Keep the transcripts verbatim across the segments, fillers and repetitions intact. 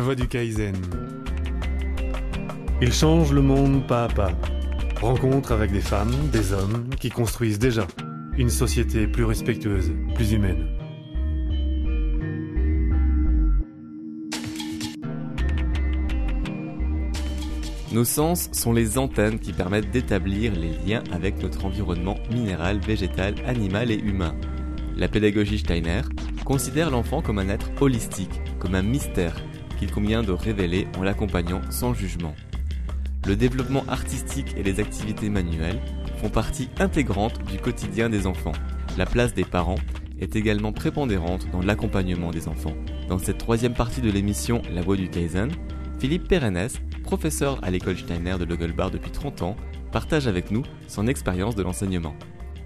voie du Kaizen. Il change le monde pas à pas. Rencontre avec des femmes, des hommes qui construisent déjà une société plus respectueuse, plus humaine. Nos sens sont les antennes qui permettent d'établir les liens avec notre environnement minéral, végétal, animal et humain. La pédagogie Steiner considère l'enfant comme un être holistique, comme un mystère qu'il convient de révéler en l'accompagnant sans jugement. Le développement artistique et les activités manuelles font partie intégrante du quotidien des enfants. La place des parents est également prépondérante dans l'accompagnement des enfants. Dans cette troisième partie de l'émission La Voie du Kaizen, Philippe Pérennes, professeur à l'école Steiner de Logelbach depuis trente ans, partage avec nous son expérience de l'enseignement.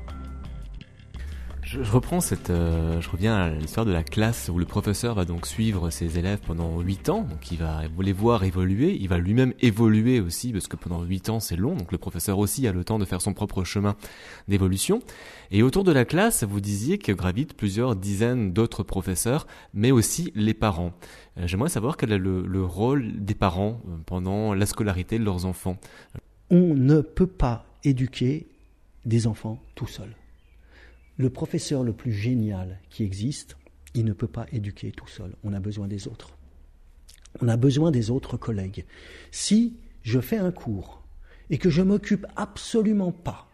Je, je reprends cette, euh, je reviens à l'histoire de la classe où le professeur va donc suivre ses élèves pendant huit ans, donc il va les voir évoluer, il va lui-même évoluer aussi parce que pendant huit ans c'est long, donc le professeur aussi a le temps de faire son propre chemin d'évolution. Et autour de la classe, vous disiez que gravitent plusieurs dizaines d'autres professeurs, mais aussi les parents. Euh, j'aimerais savoir quel est le, le rôle des parents pendant la scolarité de leurs enfants. On ne peut pas éduquer des enfants tout seul. Le professeur le plus génial qui existe, il ne peut pas éduquer tout seul. On a besoin des autres. On a besoin des autres collègues. Si je fais un cours et que je ne m'occupe absolument pas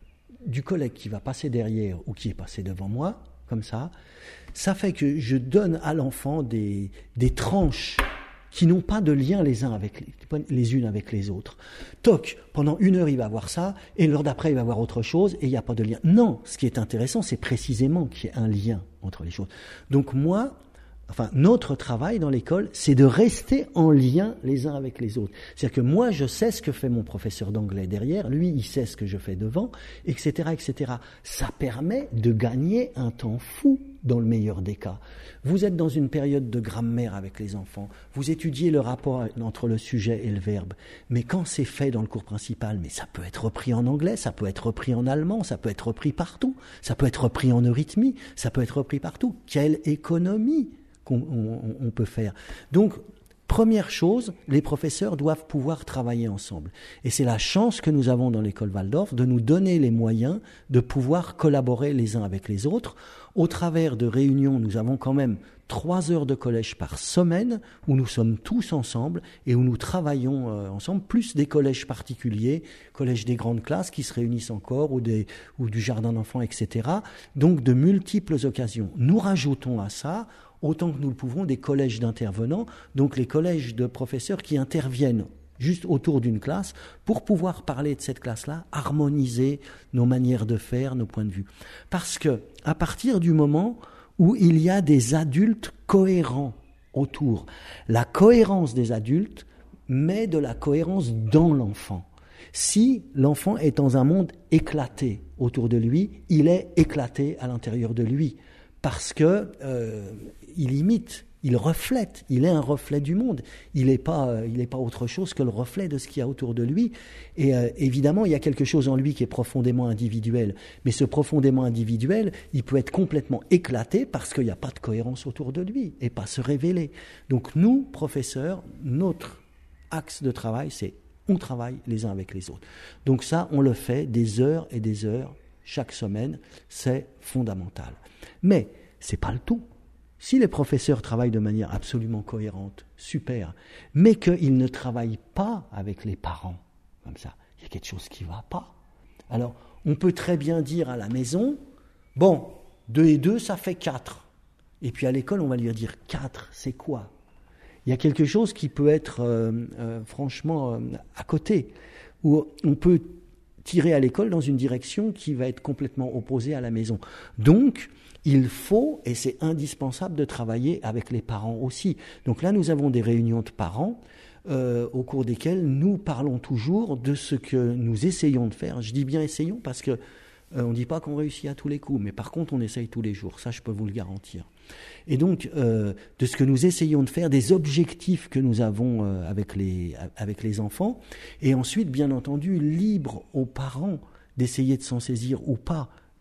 du collègue qui va passer derrière ou qui est passé devant moi, comme ça, ça fait que je donne à l'enfant des, des tranches qui n'ont pas de lien les uns avec les, les unes avec les autres. Toc, pendant une heure il va voir ça, et l'heure d'après il va voir autre chose, et il n'y a pas de lien. Non, ce qui est intéressant, c'est précisément qu'il y ait un lien entre les choses. Donc moi, enfin notre travail dans l'école, c'est de rester en lien les uns avec les autres. C'est-à-dire que moi je sais ce que fait mon professeur d'anglais derrière, lui il sait ce que je fais devant, et cetera, et cetera. Ça permet de gagner un temps fou dans le meilleur des cas. Vous êtes dans une période de grammaire avec les enfants, vous étudiez le rapport entre le sujet et le verbe, mais quand c'est fait dans le cours principal, mais ça peut être repris en anglais, ça peut être repris en allemand, ça peut être repris partout, ça peut être repris en eurythmie, ça peut être repris partout. Quelle économie qu'on on, on peut faire. Donc, première chose, les professeurs doivent pouvoir travailler ensemble. Et c'est la chance que nous avons dans l'école Waldorf de nous donner les moyens de pouvoir collaborer les uns avec les autres. Au travers de réunions, nous avons quand même trois heures de collège par semaine où nous sommes tous ensemble et où nous travaillons euh, ensemble, plus des collèges particuliers, collèges des grandes classes qui se réunissent encore ou, des, ou du jardin d'enfants, et cetera. Donc de multiples occasions. Nous rajoutons à ça, autant que nous le pouvons, des collèges d'intervenants, donc les collèges de professeurs qui interviennent juste autour d'une classe pour pouvoir parler de cette classe-là, harmoniser nos manières de faire, nos points de vue. Parce que à partir du moment où il y a des adultes cohérents autour, la cohérence des adultes met de la cohérence dans l'enfant. Si l'enfant est dans un monde éclaté autour de lui, il est éclaté à l'intérieur de lui parce que euh, il imite. Il reflète, il est un reflet du monde. Il n'est pas, euh, il n'est pas autre chose que le reflet de ce qu'il y a autour de lui. Et euh, évidemment, il y a quelque chose en lui qui est profondément individuel. Mais ce profondément individuel, il peut être complètement éclaté parce qu'il n'y a pas de cohérence autour de lui et pas se révéler. Donc nous, professeurs, notre axe de travail, c'est on travaille les uns avec les autres. Donc ça, on le fait des heures et des heures chaque semaine. C'est fondamental. Mais c'est pas le tout. Si les professeurs travaillent de manière absolument cohérente, super, mais qu'ils ne travaillent pas avec les parents, comme ça, il y a quelque chose qui ne va pas. Alors, on peut très bien dire à la maison, bon, deux et deux, ça fait quatre. Et puis à l'école, on va lui dire quatre, c'est quoi ? Il y a quelque chose qui peut être euh, euh, franchement euh, à côté, où on peut tirer à l'école dans une direction qui va être complètement opposée à la maison. Donc, il faut, et c'est indispensable, de travailler avec les parents aussi. Donc là, nous avons des réunions de parents euh, au cours desquelles nous parlons toujours de ce que nous essayons de faire. Je dis bien essayons parce que euh, on ne dit pas qu'on réussit à tous les coups, mais par contre, on essaye tous les jours. Ça, je peux vous le garantir. Et donc, euh, de ce que nous essayons de faire, des objectifs que nous avons euh, avec les, avec les enfants, et ensuite, bien entendu, libre aux parents d'essayer de s'en saisir ou pas.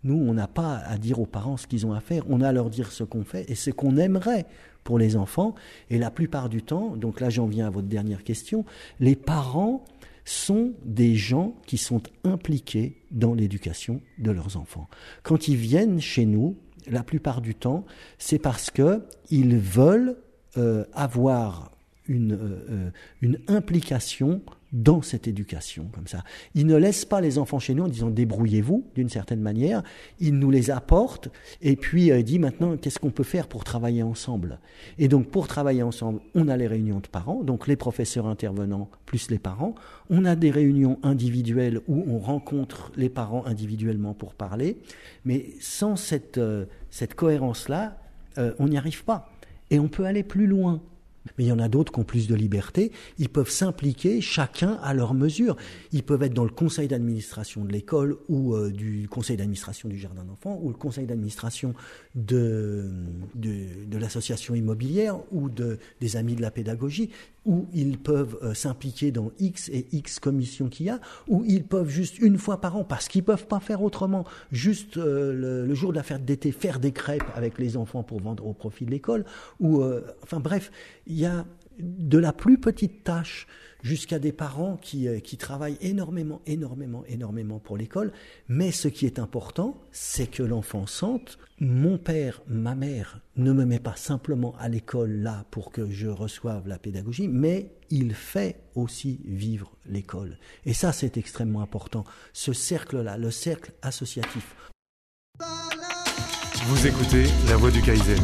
Nous, on n'a pas à dire aux parents ce qu'ils ont à faire, on a à leur dire ce qu'on fait et ce qu'on aimerait pour les enfants. Et la plupart du temps, donc là j'en viens à votre dernière question, les parents sont des gens qui sont impliqués dans l'éducation de leurs enfants. Quand ils viennent chez nous, la plupart du temps, c'est parce qu'ils veulent euh, avoir une, euh, une implication dans cette éducation, comme ça. Ils ne laissent pas les enfants chez nous en disant « débrouillez-vous » d'une certaine manière. Ils nous les apportent et puis euh, disent maintenant qu'est-ce qu'on peut faire pour travailler ensemble. Et donc pour travailler ensemble, on a les réunions de parents, donc les professeurs intervenants plus les parents. On a des réunions individuelles où on rencontre les parents individuellement pour parler. Mais sans cette, euh, cette cohérence-là, euh, on n'y arrive pas. Et on peut aller plus loin. Mais il y en a d'autres qui ont plus de liberté. Ils peuvent s'impliquer chacun à leur mesure. Ils peuvent être dans le conseil d'administration de l'école ou euh, du conseil d'administration du jardin d'enfants ou le conseil d'administration de, de, de l'association immobilière ou de, des amis de la pédagogie, où ils peuvent euh, s'impliquer dans X et X commissions qu'il y a, où ils peuvent juste une fois par an, parce qu'ils ne peuvent pas faire autrement, juste euh, le, le jour de la fête d'été, faire des crêpes avec les enfants pour vendre au profit de l'école. Ou, euh, enfin bref, il y a de la plus petite tâche jusqu'à des parents qui, euh, qui travaillent énormément, énormément, énormément pour l'école. Mais ce qui est important, c'est que l'enfant sente « mon père, ma mère ne me met pas simplement à l'école là pour que je reçoive la pédagogie, mais il fait aussi vivre l'école. » Et ça, c'est extrêmement important. Ce cercle-là, le cercle associatif. Vous écoutez La Voix du Kaizen.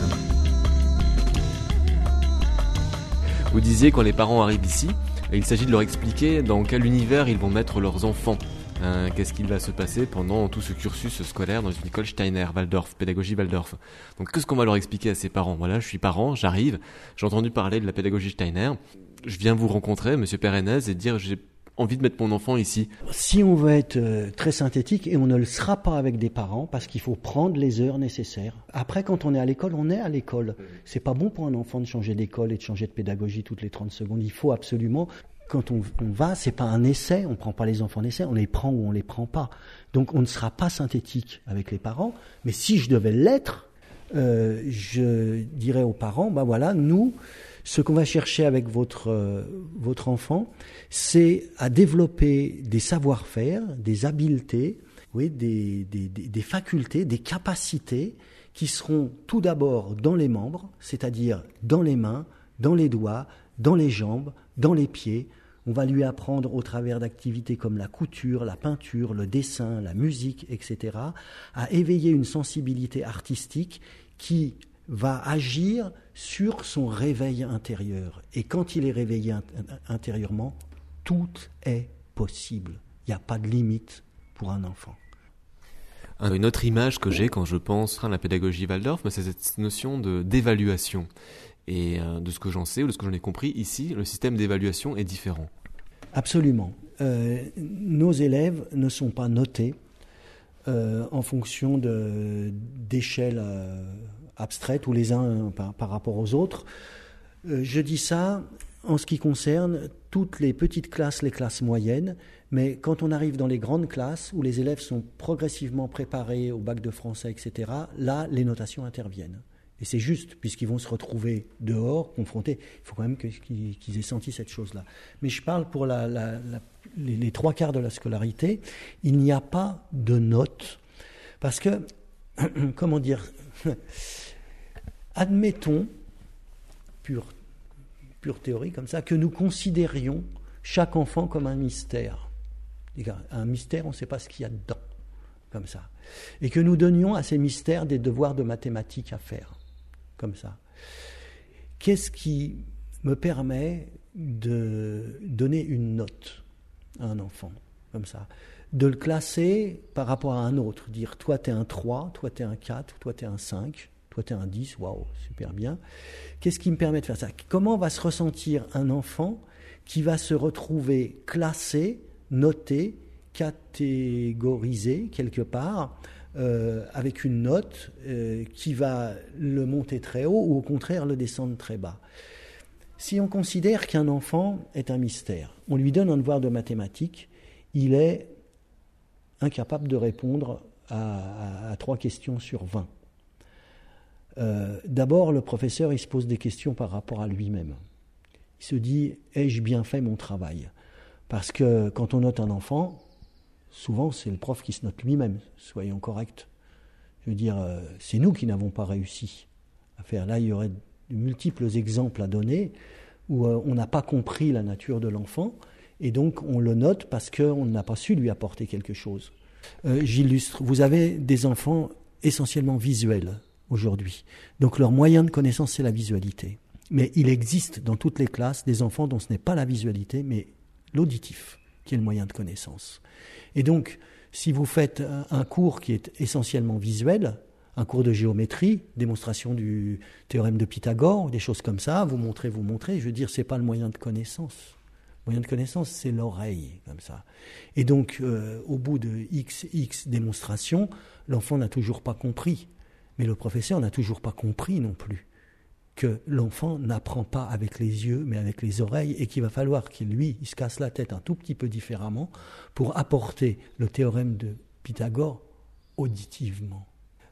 Vous disiez quand les parents arrivent ici, il s'agit de leur expliquer dans quel univers ils vont mettre leurs enfants. Euh, qu'est-ce qu'il va se passer pendant tout ce cursus scolaire dans une école Steiner, Waldorf, pédagogie Waldorf. Donc qu'est-ce qu'on va leur expliquer à ces parents ? Voilà, je suis parent, j'arrive, j'ai entendu parler de la pédagogie Steiner, je viens vous rencontrer, monsieur Perrenez, et dire j'ai envie de mettre mon enfant ici. Si on veut être euh, très synthétique, et on ne le sera pas avec des parents, parce qu'il faut prendre les heures nécessaires. Après, quand on est à l'école, on est à l'école. C'est pas bon pour un enfant de changer d'école et de changer de pédagogie toutes les trente secondes. Il faut absolument, quand on, on va, c'est pas un essai, on prend pas les enfants en essai, on les prend ou on les prend pas. Donc on ne sera pas synthétique avec les parents, mais si je devais l'être, euh, je dirais aux parents, ben voilà, nous, ce qu'on va chercher avec votre, euh, votre enfant, c'est à développer des savoir-faire, des habiletés, oui, des, des, des, des facultés, des capacités qui seront tout d'abord dans les membres, c'est-à-dire dans les mains, dans les doigts, dans les jambes, dans les pieds. On va lui apprendre au travers d'activités comme la couture, la peinture, le dessin, la musique, et cetera, à éveiller une sensibilité artistique qui va agir sur son réveil intérieur. Et quand il est réveillé int- intérieurement, tout est possible. Il n'y a pas de limite pour un enfant. Une autre image que j'ai quand je pense à la pédagogie Waldorf, c'est cette notion de, d'évaluation. Et euh, de ce que j'en sais ou de ce que j'en ai compris, ici, le système d'évaluation est différent. Absolument. Euh, nos élèves ne sont pas notés euh, en fonction de, d'échelles euh, abstraites ou les uns par, par rapport aux autres. Euh, je dis ça en ce qui concerne toutes les petites classes, les classes moyennes, mais quand on arrive dans les grandes classes où les élèves sont progressivement préparés au bac de français, et cetera, là, les notations interviennent. Et c'est juste, puisqu'ils vont se retrouver dehors, confrontés. Il faut quand même qu'ils, qu'ils aient senti cette chose-là. Mais je parle pour la, la, la, les, les trois quarts de la scolarité, il n'y a pas de notes. Parce que, comment dire, admettons, pure, pure théorie comme ça, que nous considérions chaque enfant comme un mystère. Un mystère, on ne sait pas ce qu'il y a dedans, comme ça. Et que nous donnions à ces mystères des devoirs de mathématiques à faire. Comme ça. Qu'est-ce qui me permet de donner une note à un enfant, comme ça, de le classer par rapport à un autre, dire toi t'es un trois, toi t'es un quatre, toi t'es un cinq, toi t'es un dix, waouh, super bien. Qu'est-ce qui me permet de faire ça ? Comment va se ressentir un enfant qui va se retrouver classé, noté, catégorisé quelque part, Euh, avec une note euh, qui va le monter très haut ou au contraire le descendre très bas. Si on considère qu'un enfant est un mystère, on lui donne un devoir de mathématiques, il est incapable de répondre à, à, à trois questions sur vingt. Euh, d'abord, le professeur, il se pose des questions par rapport à lui-même. Il se dit, ai-je bien fait mon travail ? Parce que quand on note un enfant, souvent c'est le prof qui se note lui-même, soyons corrects. Je veux dire, euh, c'est nous qui n'avons pas réussi à faire. Là, il y aurait de multiples exemples à donner où euh, on n'a pas compris la nature de l'enfant et donc on le note parce qu'on n'a pas su lui apporter quelque chose. Euh, j'illustre. Vous avez des enfants essentiellement visuels aujourd'hui. Donc leur moyen de connaissance, c'est la visualité. Mais il existe dans toutes les classes des enfants dont ce n'est pas la visualité, mais l'auditif, qui est le moyen de connaissance. Et donc, si vous faites un cours qui est essentiellement visuel, un cours de géométrie, démonstration du théorème de Pythagore, des choses comme ça, vous montrez, vous montrez, je veux dire, c'est pas le moyen de connaissance. Le moyen de connaissance, c'est l'oreille, comme ça. Et donc, euh, au bout de X, X démonstrations, l'enfant n'a toujours pas compris. Mais le professeur n'a toujours pas compris non plus que l'enfant n'apprend pas avec les yeux, mais avec les oreilles, et qu'il va falloir qu'il, lui, il se casse la tête un tout petit peu différemment pour apporter le théorème de Pythagore auditivement.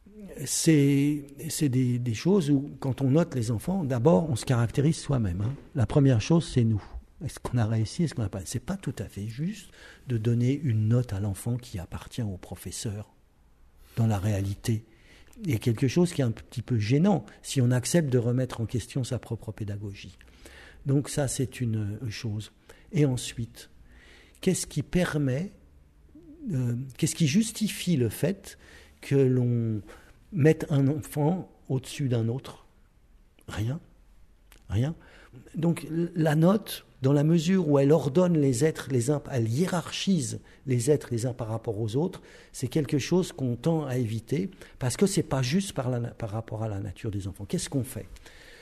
C'est, c'est des, des choses où, quand on note les enfants, d'abord, on se caractérise soi-même. Hein. La première chose, c'est nous. Est-ce qu'on a réussi, est-ce qu'on n'a pas ? C'est pas tout à fait juste de donner une note à l'enfant qui appartient au professeur dans la réalité. Il y a quelque chose qui est un petit peu gênant si on accepte de remettre en question sa propre pédagogie. Donc ça, c'est une chose. Et ensuite, qu'est-ce qui permet, euh, qu'est-ce qui justifie le fait que l'on mette un enfant au-dessus d'un autre ? Rien. Rien. Donc la note, dans la mesure où elle ordonne les êtres, les uns, elle hiérarchise les êtres les uns par rapport aux autres, c'est quelque chose qu'on tend à éviter, parce que ce n'est pas juste par, la, par rapport à la nature des enfants. Qu'est-ce qu'on fait ?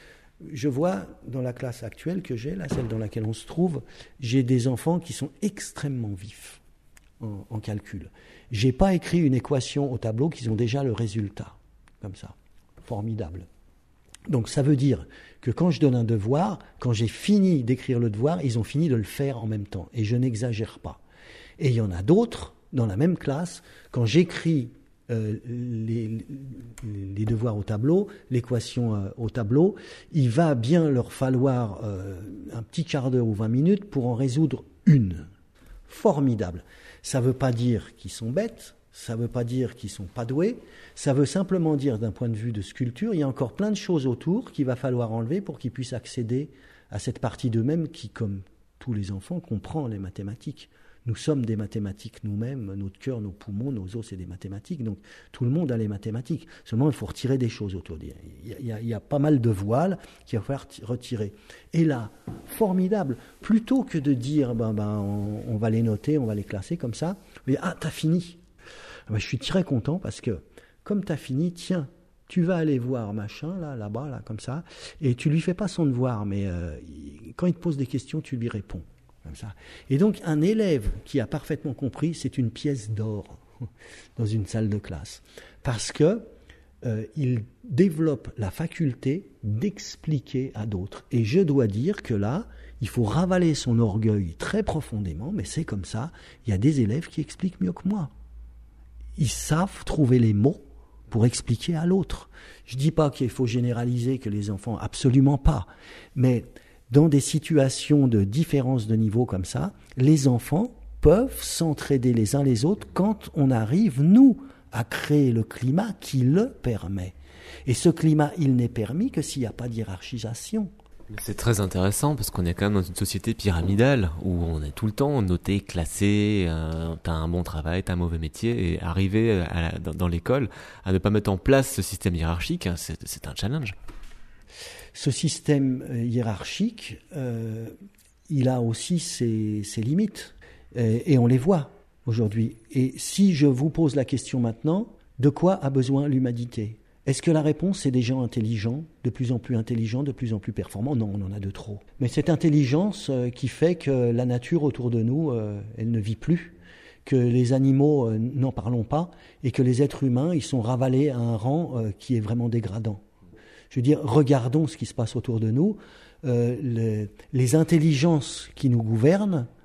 Je vois dans la classe actuelle que j'ai, là, celle dans laquelle on se trouve, j'ai des enfants qui sont extrêmement vifs en, en calcul. Je n'ai pas écrit une équation au tableau qu'ils ont déjà le résultat, comme ça. Formidable. Donc ça veut dire que quand je donne un devoir, quand j'ai fini d'écrire le devoir, ils ont fini de le faire en même temps. Et je n'exagère pas. Et il y en a d'autres, dans la même classe, quand j'écris euh, les, les devoirs au tableau, l'équation euh, au tableau, il va bien leur falloir euh, un petit quart d'heure ou vingt minutes pour en résoudre une. Formidable. Ça ne veut pas dire qu'ils sont bêtes, ça ne veut pas dire qu'ils ne sont pas doués, ça veut simplement dire, d'un point de vue de sculpture, il y a encore plein de choses autour qu'il va falloir enlever pour qu'ils puissent accéder à cette partie d'eux-mêmes qui, comme tous les enfants, comprend les mathématiques. Nous sommes des mathématiques nous-mêmes, notre cœur, nos poumons, nos os, c'est des mathématiques, donc tout le monde a les mathématiques. Seulement, il faut retirer des choses autour. Il y a, il y a, il y a pas mal de voiles qu'il va falloir retirer. Et là, formidable, plutôt que de dire, ben, ben, on, on va les noter, on va les classer comme ça, on dit, ah, t'as fini. Ben, je suis très content parce que, comme t'as fini, tiens, tu vas aller voir machin, là, là-bas, là, comme ça, et tu lui fais pas son devoir, mais euh, quand il te pose des questions, tu lui réponds. Comme ça. Et donc, un élève qui a parfaitement compris, c'est une pièce d'or dans une salle de classe. Parce que euh, il développe la faculté d'expliquer à d'autres. Et je dois dire que là, il faut ravaler son orgueil très profondément, mais c'est comme ça. Il y a des élèves qui expliquent mieux que moi. Ils savent trouver les mots pour expliquer à l'autre. Je ne dis pas qu'il faut généraliser que les enfants, absolument pas. Mais dans des situations de différence de niveau comme ça, les enfants peuvent s'entraider les uns les autres quand on arrive, nous, à créer le climat qui le permet. Et ce climat, il n'est permis que s'il n'y a pas de hiérarchisation. C'est très intéressant parce qu'on est quand même dans une société pyramidale où on est tout le temps noté, classé, euh, t'as un bon travail, t'as un mauvais métier, et arriver à la, dans, dans l'école à ne pas mettre en place ce système hiérarchique, c'est, c'est un challenge. Ce système hiérarchique, euh, il a aussi ses, ses limites, et, et on les voit aujourd'hui. Et si je vous pose la question maintenant, de quoi a besoin l'humanité ? Est-ce que la réponse, c'est des gens intelligents, de plus en plus intelligents, de plus en plus performants ? Non, on en a de trop. Mais cette intelligence euh, qui fait que la nature autour de nous, euh, elle ne vit plus, que les animaux, euh, n'en parlons pas, et que les êtres humains, ils sont ravalés à un rang euh, qui est vraiment dégradant. Je veux dire, regardons ce qui se passe autour de nous. Euh, les, les intelligences qui nous gouvernent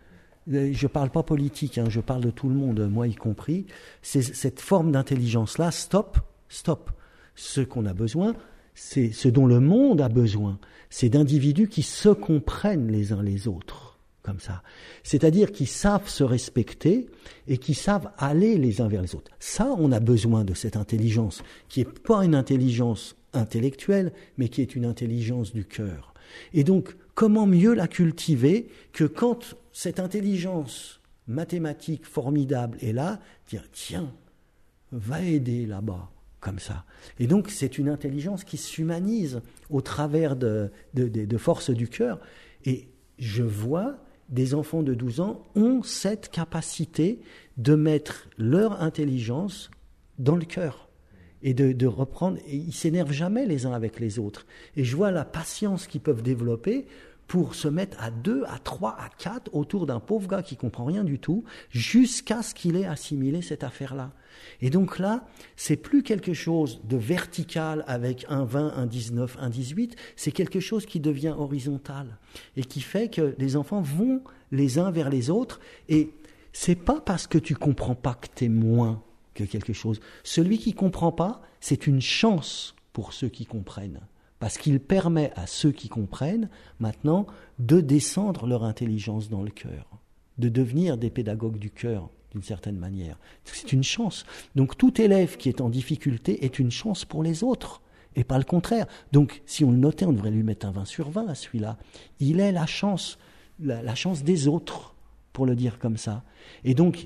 je ne parle pas politique, hein, je parle de tout le monde, moi y compris, c'est cette forme d'intelligence-là, stop, stop. Ce qu'on a besoin, c'est ce dont le monde a besoin, c'est d'individus qui se comprennent les uns les autres, comme ça. C'est-à-dire qui savent se respecter et qui savent aller les uns vers les autres. Ça, on a besoin de cette intelligence, qui n'est pas une intelligence intellectuelle, mais qui est une intelligence du cœur. Et donc, comment mieux la cultiver que quand cette intelligence mathématique formidable est là, dire tiens, va aider là-bas, comme ça. Et donc c'est une intelligence qui s'humanise au travers de, de, de, de forces du cœur. Et je vois des enfants de douze ans ont cette capacité de mettre leur intelligence dans le cœur. Et de, de reprendre, et ils ne s'énervent jamais les uns avec les autres. Et je vois la patience qu'ils peuvent développer pour se mettre à deux, à trois, à quatre autour d'un pauvre gars qui ne comprend rien du tout, jusqu'à ce qu'il ait assimilé cette affaire-là. Et donc là, c'est plus quelque chose de vertical avec un vingt, un dix-neuf, un dix-huit, c'est quelque chose qui devient horizontal et qui fait que les enfants vont les uns vers les autres. Et c'est pas parce que tu comprends pas que tu es moins que quelque chose. Celui qui ne comprend pas, c'est une chance pour ceux qui comprennent. Parce qu'il permet à ceux qui comprennent, maintenant, de descendre leur intelligence dans le cœur, de devenir des pédagogues du cœur, d'une certaine manière. C'est une chance. Donc tout élève qui est en difficulté est une chance pour les autres, et pas le contraire. Donc si on le notait, on devrait lui mettre un vingt sur vingt à celui-là. Il est la chance, la, la chance des autres, pour le dire comme ça. Et donc,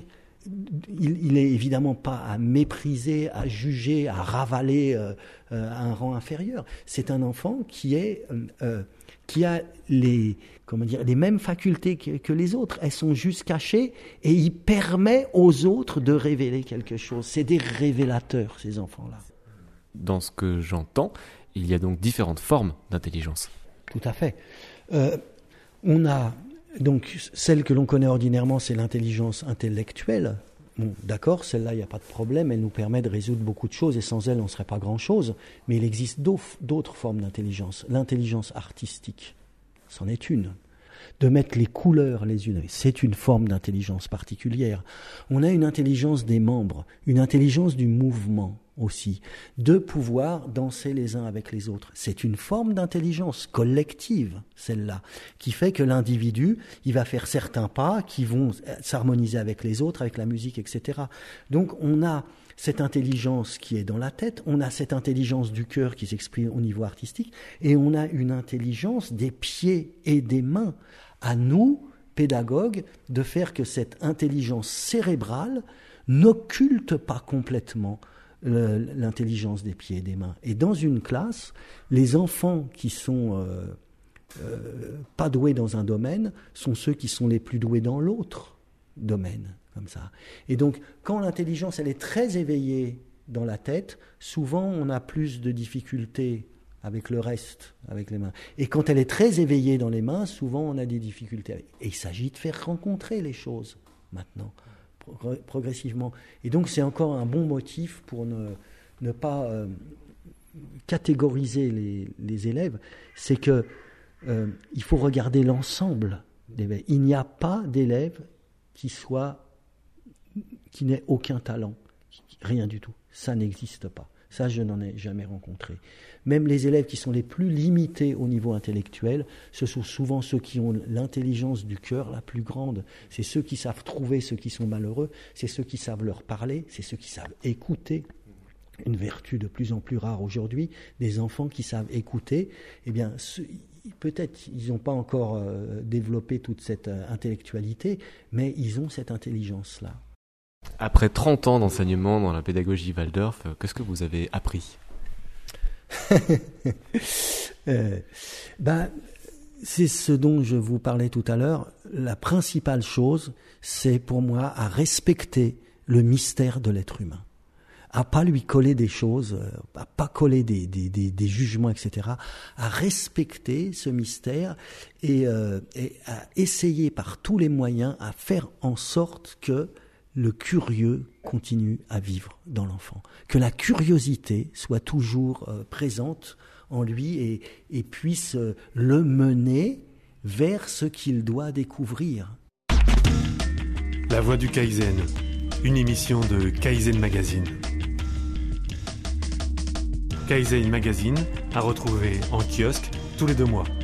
il n'est évidemment pas à mépriser, à juger, à ravaler euh, euh, à un rang inférieur. C'est un enfant qui, est, euh, qui a les, comment dire, les mêmes facultés que, que les autres. Elles sont juste cachées et il permet aux autres de révéler quelque chose. C'est des révélateurs, ces enfants-là. Dans ce que j'entends, il y a donc différentes formes d'intelligence. Tout à fait. Euh, on a... Donc, celle que l'on connaît ordinairement, c'est l'intelligence intellectuelle. Bon, d'accord, celle-là, il n'y a pas de problème, elle nous permet de résoudre beaucoup de choses, et sans elle, on ne serait pas grand-chose. Mais il existe d'autres formes d'intelligence. L'intelligence artistique, c'en est une. De mettre les couleurs les unes, c'est une forme d'intelligence particulière. On a une intelligence des membres, une intelligence du mouvement aussi, de pouvoir danser les uns avec les autres. C'est une forme d'intelligence collective, celle-là, qui fait que l'individu, il va faire certains pas qui vont s'harmoniser avec les autres, avec la musique, et cetera. Donc on a cette intelligence qui est dans la tête, on a cette intelligence du cœur qui s'exprime au niveau artistique, et on a une intelligence des pieds et des mains. À nous, pédagogues, de faire que cette intelligence cérébrale n'occulte pas complètement le, l'intelligence des pieds et des mains. Et dans une classe, les enfants qui sont euh, euh, pas doués dans un domaine sont ceux qui sont les plus doués dans l'autre domaine, comme ça. Et donc, quand l'intelligence elle est très éveillée dans la tête, souvent on a plus de difficultés avec le reste, avec les mains. Et quand elle est très éveillée dans les mains, souvent on a des difficultés. Avec. Et il s'agit de faire rencontrer les choses, maintenant, pro- progressivement. Et donc c'est encore un bon motif pour ne, ne pas euh, catégoriser les, les élèves, c'est que euh, il faut regarder l'ensemble d'élèves. Il n'y a pas d'élève qui soit, qui n'ait aucun talent, rien du tout. Ça n'existe pas. Ça, je n'en ai jamais rencontré. Même les élèves qui sont les plus limités au niveau intellectuel, ce sont souvent ceux qui ont l'intelligence du cœur la plus grande. C'est ceux qui savent trouver ceux qui sont malheureux, c'est ceux qui savent leur parler, c'est ceux qui savent écouter. Une vertu de plus en plus rare aujourd'hui, des enfants qui savent écouter. Eh bien, ce, peut-être ils n'ont pas encore euh, développé toute cette euh, intellectualité, mais ils ont cette intelligence-là. Après trente ans d'enseignement dans la pédagogie Waldorf, qu'est-ce que vous avez appris ? euh, ben, c'est ce dont je vous parlais tout à l'heure. La principale chose, c'est pour moi à respecter le mystère de l'être humain. À pas lui coller des choses, à pas coller des, des, des, des jugements, et cetera. À respecter ce mystère et, euh, et à essayer par tous les moyens à faire en sorte que le curieux continue à vivre dans l'enfant, que la curiosité soit toujours euh, présente en lui et, et puisse euh, le mener vers ce qu'il doit découvrir. La Voix du Kaizen, une émission de Kaizen Magazine. Kaizen Magazine à retrouver en kiosque tous les deux mois.